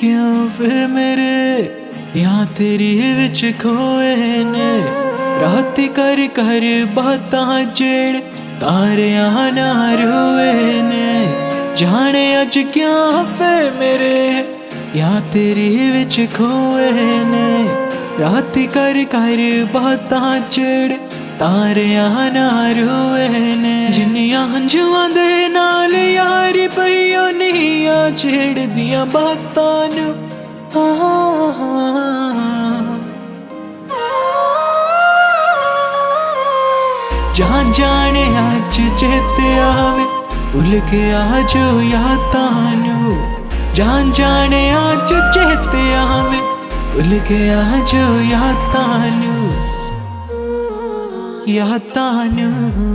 क्यों फिर मेरे यां तेरी विच खोए ने। राती कर कर बातां जेड़ तारियां नाल रोए ने। जाने अज क्या फे मेरे यां तेरी विच खोए ने। राती कर कर बातां जेड़ तारियां नाल रोए ने। जिन्नियां हंजुआं दे नाल यारी पईओ नीयां छेड़दियां बातां नू। जान जाने अज चेते आवे भुल के आजो यादां नू। जान जाने अज चेते आवे भुल के आजो यादां नू। यादां नू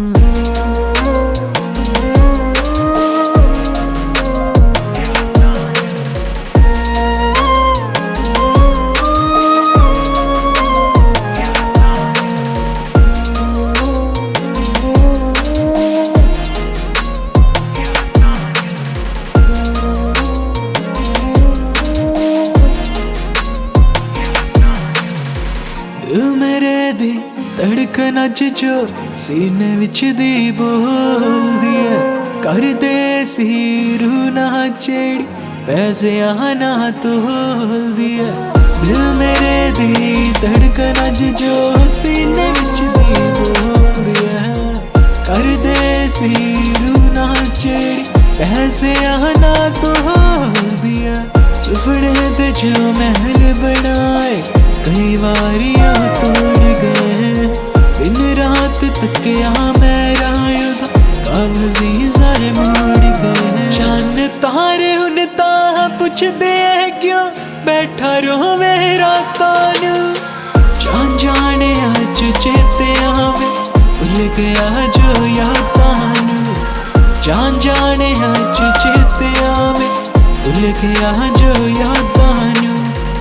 मेरे दी धड़कन अज जो सीने विच दी बोलदी है। कर दे सी रूह ना छेड़ी पैसे ना तोलदी है। दिल मेरे दी धड़कन अज जो सीने विच दी बोलदी है। कर दे सी रूह ना छेड़ी पैसे ना तोलदी है। सुपने ते जो महल बनाए कई वारियां तोड़ गए। दिन रात तकिया मेरा युद्ध कागजी सारे मोड़ गए। चांद तारे हुन तां पुछदे क्यों बैठा रोवे रातां नू। जान जाने अज चेते आवे भुल गया जो यादां नू। जान जाने अज चेते आवे भुल गया जो यादां नू।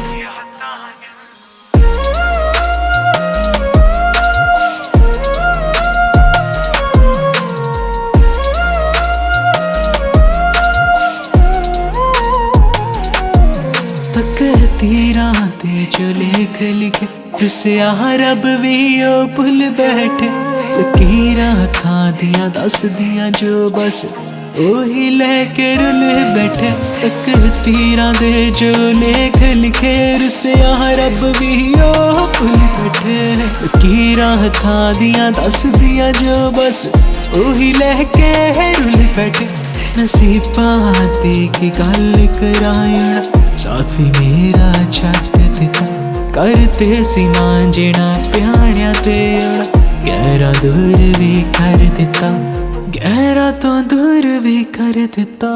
तीरां ते जो लेख लिखे रुसिया रब भी ओ भुल बैठे। लकीरां अखां दियां दस दियां जो बस ओही लैके रुल बैठे। तीरां दे जो लेख लिखे रुसिया रब भी ओ भुल बैठे। लकीरां अखां दियां दस दियां जो बस ओही लैके रुल बैठे। नसीबां दी की गल कराया साथ भी मेरा छट दिता। करते सी मांजना प्यारिया तेरा गहरा दूर भी कर दिता। गहरा तो दूर भी कर दिता।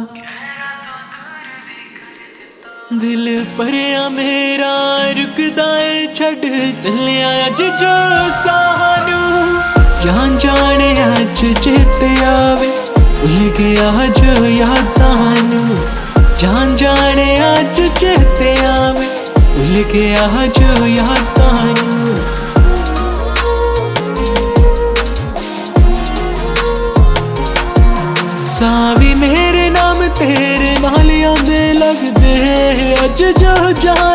दिल भरिया मेरा रुकदा है छड़ चलिया अज जो सानू। जान जाने अज चेते आवे भुल गया जो यादां नू। जान जाने अज चेते आवे भुल गया जो यादां नू। सावी मेरे नाम तेरे नाल आंदे लगदे अज जो जा